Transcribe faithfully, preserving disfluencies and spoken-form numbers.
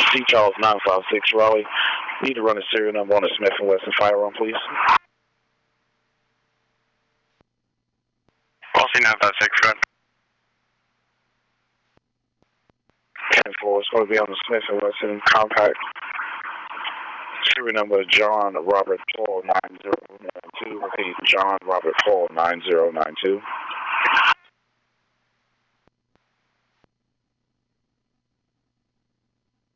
C. Charles nine five six Raleigh. Need to run a serial number on a Smith and Wesson firearm, please. Policy nine five six, front. ten four, it's going to be on the Smith and Wesson compact. Serial number John Robert Paul nine zero nine two. Repeat, John Robert Paul nine zero nine two.